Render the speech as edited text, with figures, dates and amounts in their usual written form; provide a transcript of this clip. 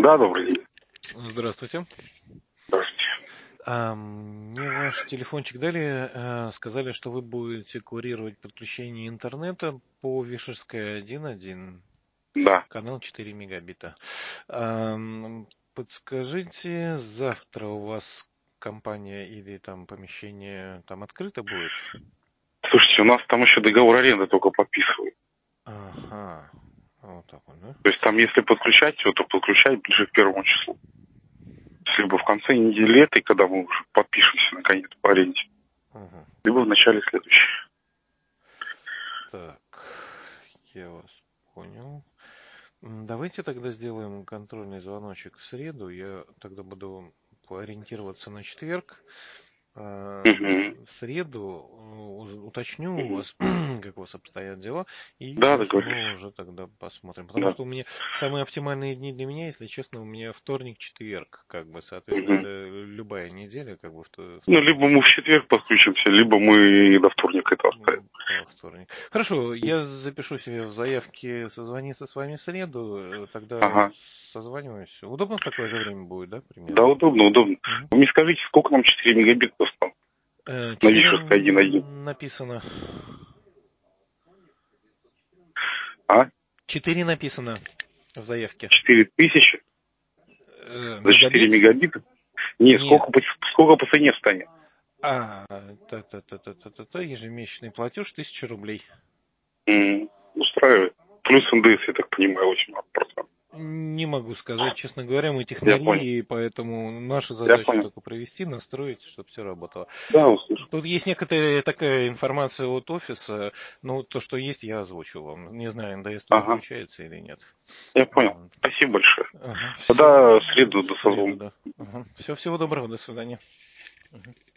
Да, добрый день. Здравствуйте. Здравствуйте. Мне ваш телефончик дали, сказали, что вы будете курировать подключение интернета по Вишерской 1.1, Да. канал 4 мегабита. Подскажите, завтра у вас компания или там помещение там открыто будет? Слушайте, у нас там еще договор аренды только подписывают. Ага, вот так вот, да? То есть там, если подключать его, то подключать ближе к 1 числу. Либо в конце недели этой, когда мы уже подпишемся наконец по аренде, Ага. либо в начале следующей. Так, я вас понял. Давайте тогда сделаем контрольный звоночек в среду. Я тогда буду ориентироваться на четверг. Угу. В среду уточню у Угу. вас, как у вас обстоят дела, и Да, дальше мы договорились. уже тогда посмотрим. Потому Да. что у меня самые оптимальные дни для меня, если честно, у меня вторник, четверг, как бы, соответственно, Угу. это любая неделя, как бы Ну, вторник, либо мы в четверг подключимся, либо мы до вторника это оставим. во вторник. Хорошо, я запишу себе в заявке созвониться с вами в среду, тогда Ага. созваниваюсь. Удобно в такое же время будет, да, Да, примерно? удобно, удобно. Мгм. Вы мне скажите, сколько нам 4 мегабита стало на 4 Вишерской 1.1? написано. А? 4 написано в заявке. 4000 за 4 Мегабит? мегабита? Не, Нет. сколько по цене станет? А, ежемесячный платеж 1000 рублей. Устраивает. Плюс НДС, я так понимаю, 18%. Не могу сказать, честно говоря, мы Я понял. технари, и поэтому наша Я задача понял. только провести, настроить, чтобы все работало. Да, услышал. Тут есть некоторая такая информация от офиса, но то, что есть, я озвучу вам. Не знаю, НДС туда Ага, включается или нет. я понял. Вот. Спасибо большое. Ага, все, Тогда в среду в до среду, созвона. да. Ага. Все, всего доброго, до свидания. Мгм.